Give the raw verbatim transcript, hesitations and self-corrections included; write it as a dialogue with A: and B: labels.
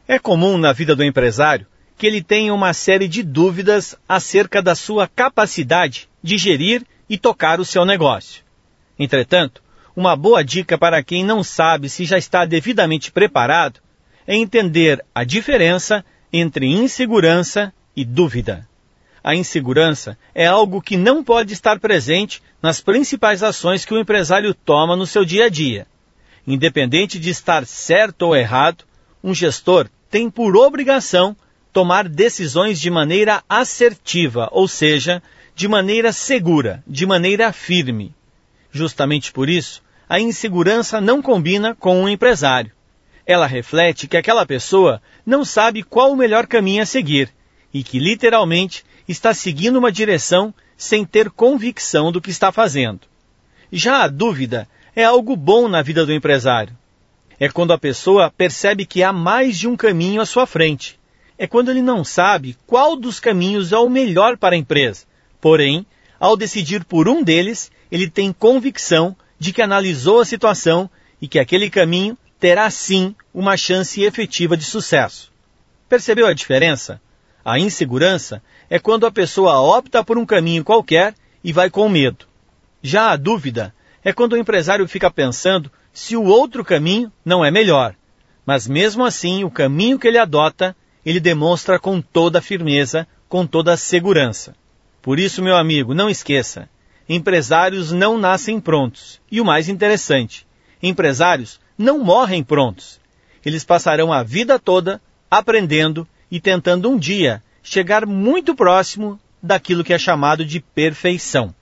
A: É comum na vida do empresário que ele tenha uma série de dúvidas acerca da sua capacidade de gerir e tocar o seu negócio. Entretanto, uma boa dica para quem não sabe se já está devidamente preparado é entender a diferença entre insegurança e dúvida. A insegurança é algo que não pode estar presente nas principais ações que o empresário toma no seu dia a dia. Independente de estar certo ou errado, um gestor tem por obrigação tomar decisões de maneira assertiva, ou seja, de maneira segura, de maneira firme. Justamente por isso, a insegurança não combina com um empresário. Ela reflete que aquela pessoa não sabe qual o melhor caminho a seguir e que, literalmente, está seguindo uma direção sem ter convicção do que está fazendo. Já a dúvida é algo bom na vida do empresário. É quando a pessoa percebe que há mais de um caminho à sua frente. É quando ele não sabe qual dos caminhos é o melhor para a empresa. Porém, ao decidir por um deles, ele tem convicção de que analisou a situação e que aquele caminho terá sim uma chance efetiva de sucesso. Percebeu a diferença? A insegurança é quando a pessoa opta por um caminho qualquer e vai com medo. Já a dúvida é quando o empresário fica pensando se o outro caminho não é melhor. Mas mesmo assim, o caminho que ele adota, ele demonstra com toda a firmeza, com toda a segurança. Por isso, meu amigo, não esqueça, empresários não nascem prontos. E o mais interessante, empresários não morrem prontos. Eles passarão a vida toda aprendendo e tentando um dia chegar muito próximo daquilo que é chamado de perfeição.